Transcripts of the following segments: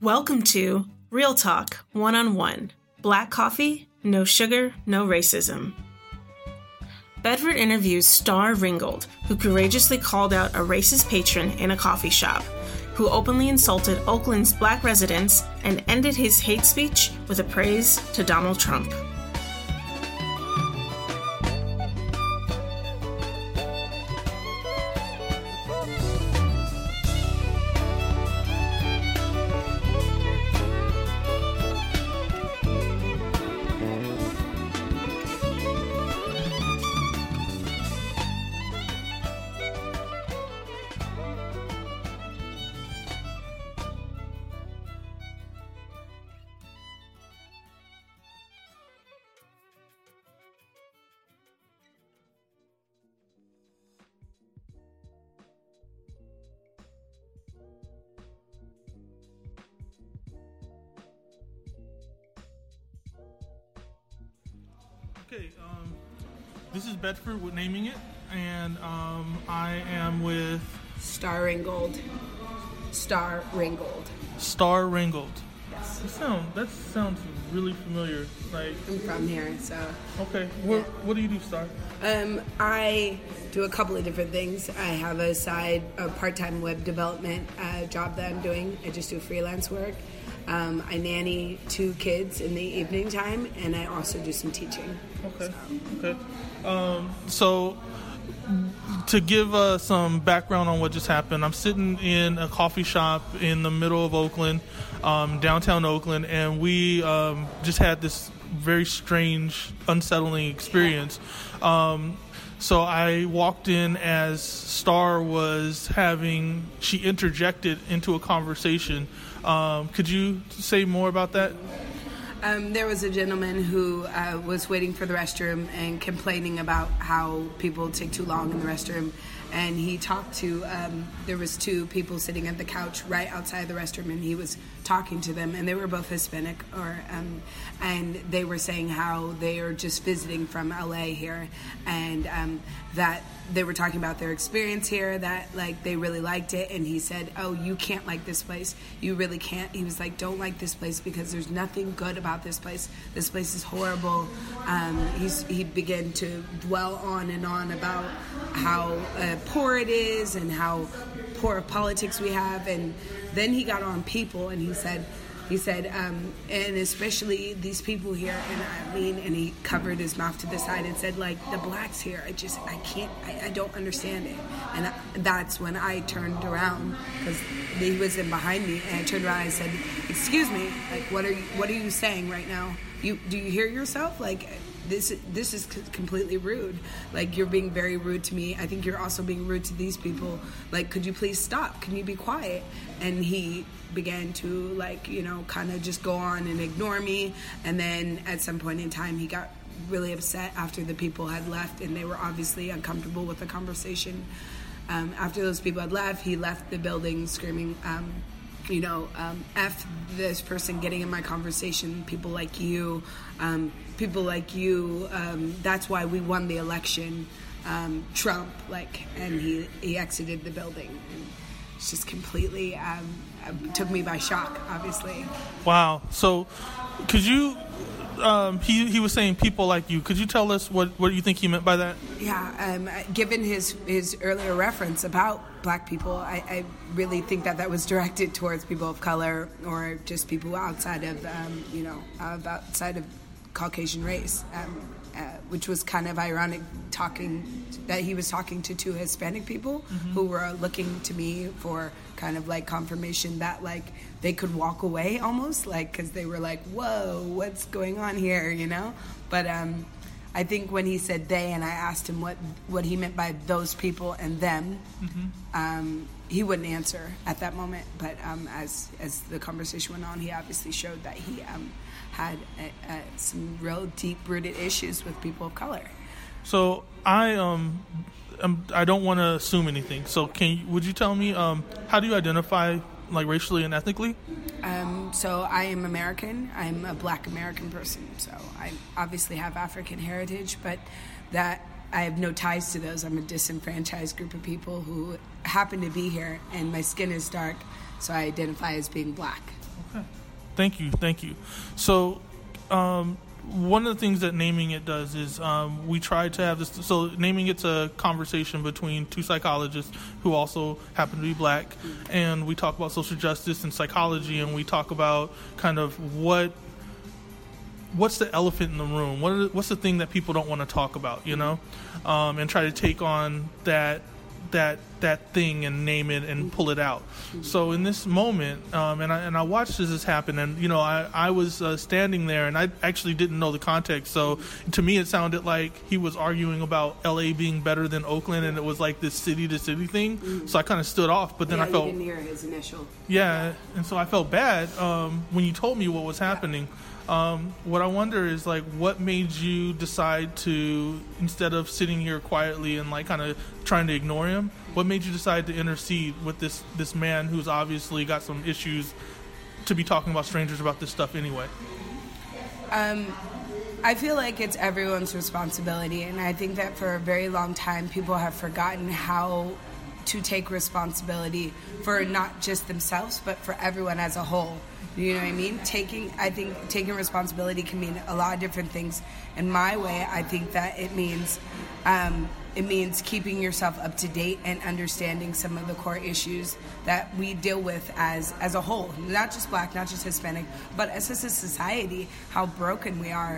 Welcome to Real Talk One-on-One. Black coffee, no sugar, no racism. Bedford interviews Star Ringgold, who courageously called out a racist patron in a coffee shop, who openly insulted Oakland's black residents and ended his hate speech with a praise to Donald Trump. Okay, this is Bedford with Naming It, and I am with Star Ringgold. Star Ringgold. Star Ringgold. Yes. That sounds really familiar. Like, I'm from here, so. Okay, what do you do, Star? I do a couple of different things. I have a part-time web development job that I'm doing. I just do freelance work. I nanny 2 kids in the evening time, and I also do some teaching. Okay. So to give some background on what just happened, I'm sitting in a coffee shop in the middle of Oakland, downtown Oakland, and we just had this very strange, unsettling experience. So I walked in as Star was she interjected into a conversation. Could you say more about that? There was a gentleman who was waiting for the restroom and complaining about how people take too long in the restroom. And he talked to, there was 2 people sitting at the couch right outside the restroom, and he was talking to them, and they were both Hispanic, and they were saying how they are just visiting from LA here, and that they were talking about their experience here, that like they really liked it, and he said, oh, you can't like this place, you really can't. He was like, don't like this place because there's nothing good about this place is horrible. He began to dwell on and on about how poor it is and how poor politics we have, and then he got on people, and he said, and especially these people here, and he covered his mouth to the side and said, like, the blacks here, I don't understand it. And that's when I turned around, because he was in behind me, and I turned around and I said, excuse me, like, what are you saying right now? Do you hear yourself? Like, this is completely rude. Like, you're being very rude to me. I think you're also being rude to these people. Like, could you please stop? Can you be quiet? And he began to, like, kind of just go on and ignore me. And then at some point in time, he got really upset after the people had left, and they were obviously uncomfortable with the conversation. After those people had left, he left the building screaming, F this person getting in my conversation, people like you, that's why we won the election, Trump, and he exited the building. And it's just completely took me by shock, obviously. Wow. So could you, he was saying people like you, could you tell us what you think he meant by that? Yeah, given his earlier reference about black people, I really think that was directed towards people of color or just people outside of, outside of Caucasian race, which was kind of ironic that he was talking to 2 Hispanic people who were looking to me for kind of like confirmation that like they could walk away almost, like, because they were like, whoa, what's going on here, But I think when he said they, and I asked him what he meant by those people and them, he wouldn't answer at that moment. But as the conversation went on, he obviously showed that he had some real deep-rooted issues with people of color. So I don't want to assume anything. So would you tell me how do you identify, like, racially and ethnically? So I am American. I'm a black American person. So I obviously have African heritage, but that I have no ties to those. I'm a disenfranchised group of people who happen to be here, and my skin is dark, so I identify as being black. Thank you. So, one of the things that Naming It does is we try to have this. So, Naming It's a conversation between two psychologists who also happen to be black, and we talk about social justice and psychology, and we talk about kind of what's the elephant in the room, what's the thing that people don't want to talk about, and try to take on that thing and name it and pull it out. So in this moment, and I watched this happen, and I was standing there, and I actually didn't know the context. So to me, it sounded like he was arguing about LA being better than Oakland, and it was like this city to city thing. So I kind of stood off, but then I felt you didn't hear his initial. Yeah, and so I felt bad when you told me what was happening. What I wonder is, like, what made you decide to, instead of sitting here quietly and like kind of trying to ignore him, what made you decide to intercede with this man who's obviously got some issues to be talking about strangers about this stuff anyway? I feel like it's everyone's responsibility, and I think that for a very long time people have forgotten how to take responsibility for not just themselves but for everyone as a whole. You know what I mean? I think taking responsibility can mean a lot of different things. In my way, I think that it means keeping yourself up to date and understanding some of the core issues that we deal with as a whole, not just black, not just Hispanic, but as a society, how broken we are.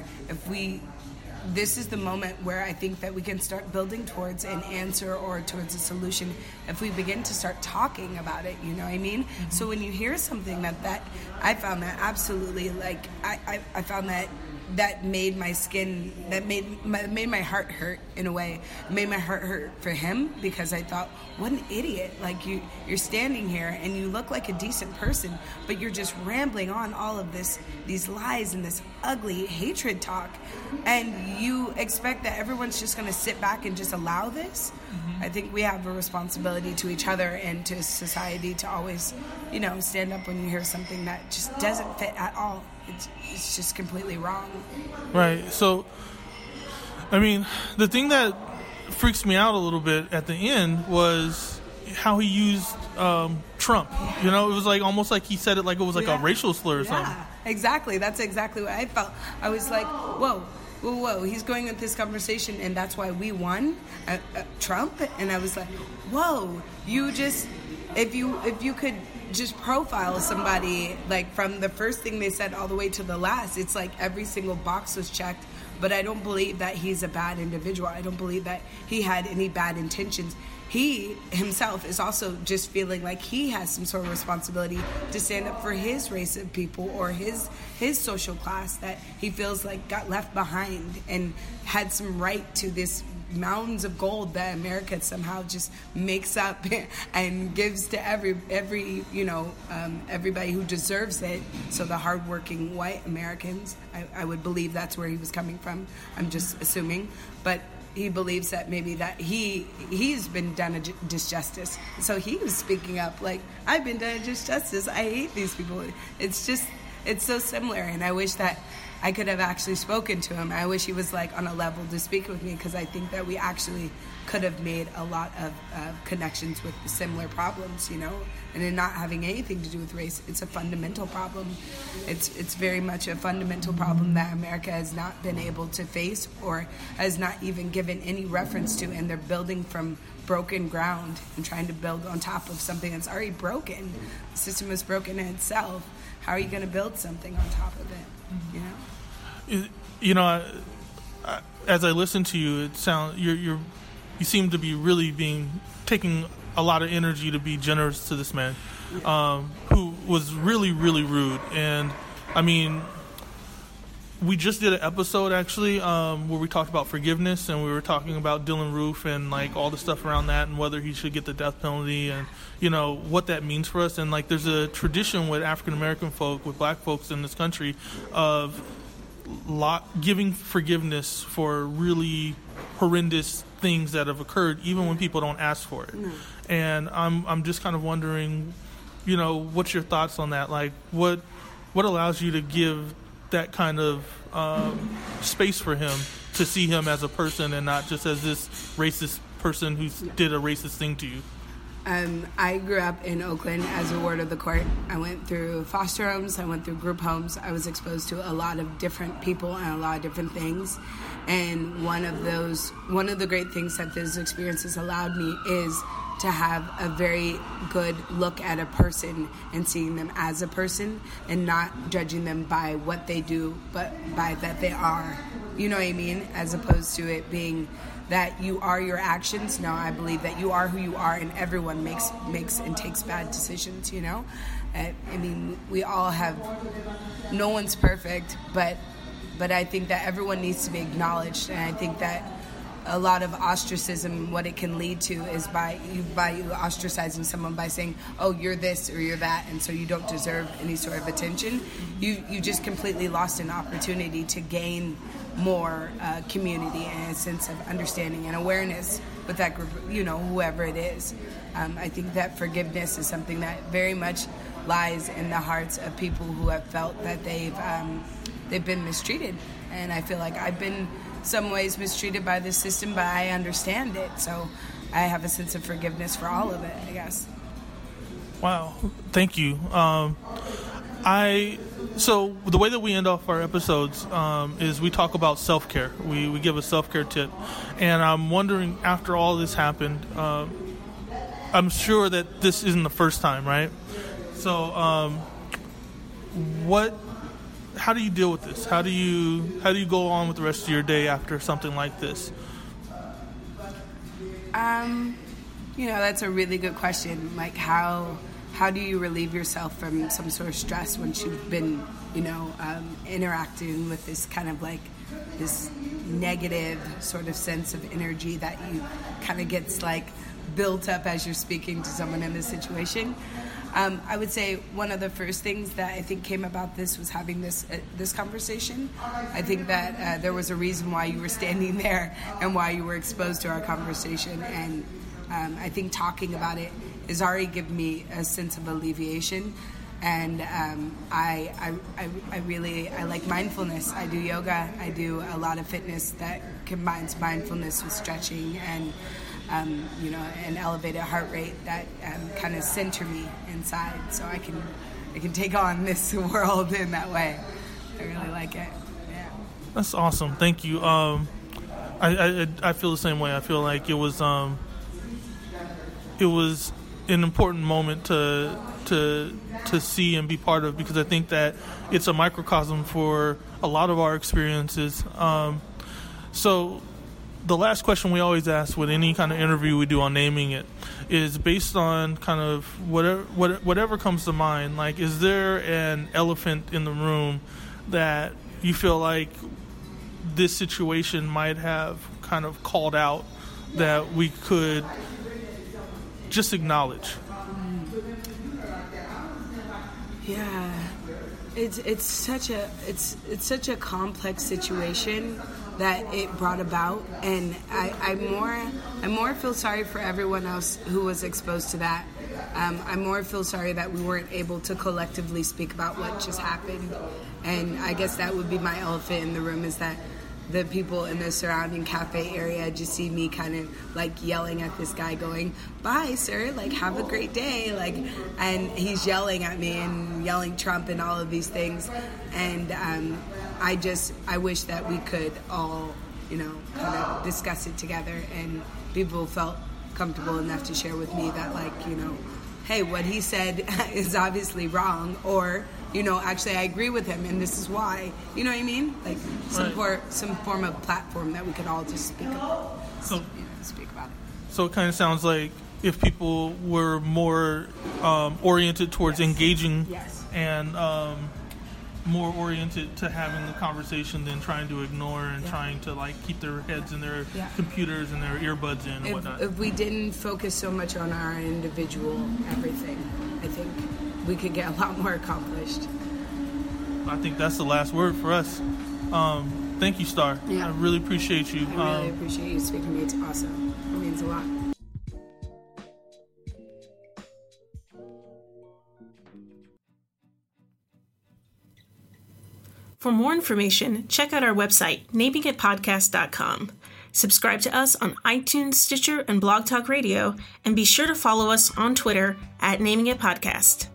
This is the moment where I think that we can start building towards an answer or towards a solution if we begin to start talking about it, you know what I mean? Mm-hmm. So when you hear something that I found that absolutely, like, I found that made my skin, that made my heart hurt in a way. It made my heart hurt for him because I thought, what an idiot. Like, you're standing here and you look like a decent person, but you're just rambling on all of these lies and this ugly hatred talk, and you expect that everyone's just going to sit back and just allow this? Mm-hmm. I think we have a responsibility to each other and to society to always, stand up when you hear something that just doesn't fit at all. It's just completely wrong. Right. So, I mean, the thing that freaks me out a little bit at the end was how he used Trump. It was like almost like he said it like it was like a racial slur or something. Yeah, exactly. That's exactly what I felt. I was like, whoa. He's going with this conversation, and that's why we won, Trump. And I was like, whoa, you just, if you could just profile somebody, like, from the first thing they said all the way to the last, it's like every single box was checked. But I don't believe that he's a bad individual. I don't believe that he had any bad intentions. He himself is also just feeling like he has some sort of responsibility to stand up for his race of people or his social class that he feels like got left behind and had some right to this mountains of gold that America somehow just makes up and gives to everybody who deserves it. So the hardworking white Americans, I would believe that's where he was coming from. I'm just assuming, but he believes that maybe that he's been done a disjustice. So he was speaking up like, I've been done a disjustice. I hate these people. It's so similar, and I wish that I could have actually spoken to him. I wish he was like on a level to speak with me, because I think that we actually could have made a lot of connections with similar problems, and in not having anything to do with race. It's a fundamental problem. It's very much a fundamental problem that America has not been able to face or has not even given any reference to, and they're building from broken ground and trying to build on top of something that's already broken. The system is broken in itself. How are you going to build something on top of it? As I listen to you, it sounds you seem to be really taking a lot of energy to be generous to this man, who was really, really rude. And I mean, we just did an episode actually where we talked about forgiveness, and we were talking about Dylan Roof and like all the stuff around that, and whether he should get the death penalty, and what that means for us. And like, there's a tradition with African American folk, with black folks in this country, of giving forgiveness for really horrendous things that have occurred, even when people don't ask for it. And I'm just kind of wondering, what's your thoughts on that? Like, what allows you to give that kind of space for him to see him as a person and not just as this racist person who did a racist thing to you? I grew up in Oakland as a ward of the court. I went through foster homes. I went through group homes. I was exposed to a lot of different people and a lot of different things. And one of the great things that those experiences allowed me is to have a very good look at a person and seeing them as a person and not judging them by what they do, but by that they are. You know what I mean? As opposed to it being that you are your actions. No, I believe that you are who you are, and everyone makes and takes bad decisions, you know? I mean, we all have, no one's perfect, but I think that everyone needs to be acknowledged, and I think that a lot of ostracism, what it can lead to is by you ostracizing someone by saying, oh, you're this or you're that, and so you don't deserve any sort of attention. You just completely lost an opportunity to gain more community and a sense of understanding and awareness with that group, you know, whoever it is. I think that forgiveness is something that very much lies in the hearts of people who have felt that they've been mistreated. And I feel like I've been some ways mistreated by this system, but I understand it. So I have a sense of forgiveness for all of it, I guess. Wow. Thank you. So the way that we end off our episodes is we talk about self-care. We give a self-care tip. And I'm wondering, after all this happened, I'm sure that this isn't the first time, right? So how do you deal with this? How do you go on with the rest of your day after something like this? You know, that's a really good question. Like, how do you relieve yourself from some sort of stress once you've been, you know, interacting with this kind of like this negative sort of sense of energy that you kind of gets like built up as you're speaking to someone in this situation? I would say one of the first things that I think came about this was having this conversation. I think that there was a reason why you were standing there and why you were exposed to our conversation, and I think talking about it has already given me a sense of alleviation. And I like mindfulness. I do yoga. I do a lot of fitness that combines mindfulness with stretching and you know, an elevated heart rate that kind of center me inside, so I can take on this world in that way. I really like it. Yeah. That's awesome. Thank you. I feel the same way. I feel like it was an important moment to see and be part of, because I think that it's a microcosm for a lot of our experiences. So the last question we always ask with any kind of interview we do on Naming It is based on kind of whatever comes to mind. Like, is there an elephant in the room that you feel like this situation might have kind of called out that we could just acknowledge? Yeah, it's such a complex situation that it brought about, and I more feel sorry for everyone else who was exposed to that. I more feel sorry that we weren't able to collectively speak about what just happened, and I guess that would be my elephant in the room, is that the people in the surrounding cafe area just see me kind of like yelling at this guy going, bye sir, like have a great day, like, and he's yelling at me and yelling Trump and all of these things, and I wish that we could all, you know, kind of discuss it together, and people felt comfortable enough to share with me that, like, you know, hey, what he said is obviously wrong, or, you know, actually I agree with him and this is why. You know what I mean? Like some form of platform that we could all just speak about. Speak about it. So it kind of sounds like if people were more oriented towards engaging, yes, and more oriented to having the conversation than trying to ignore and trying to like keep their heads in their computers and their earbuds in and whatnot. If we didn't focus so much on our individual everything, I think we could get a lot more accomplished. I think that's the last word for us. Thank you, Star. Yeah. I really appreciate you. I really appreciate you speaking to me. It's awesome. It means a lot. For more information, check out our website, namingitpodcast.com. Subscribe to us on iTunes, Stitcher, and Blog Talk Radio, and be sure to follow us on Twitter at Naming It Podcast.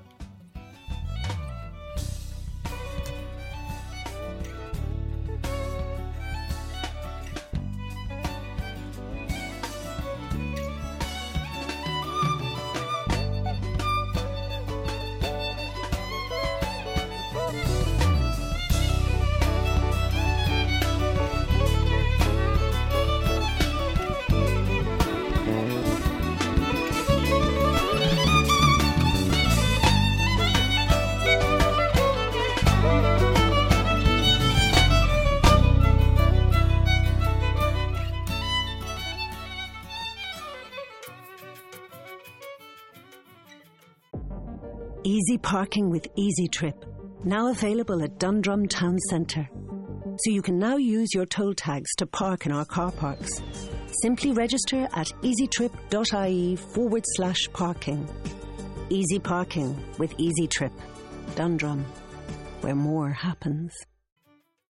Easy parking with Easy Trip, now available at Dundrum Town Centre. So you can now use your toll tags to park in our car parks. Simply register at easytrip.ie/parking. Easy parking with Easy Trip. Dundrum, where more happens.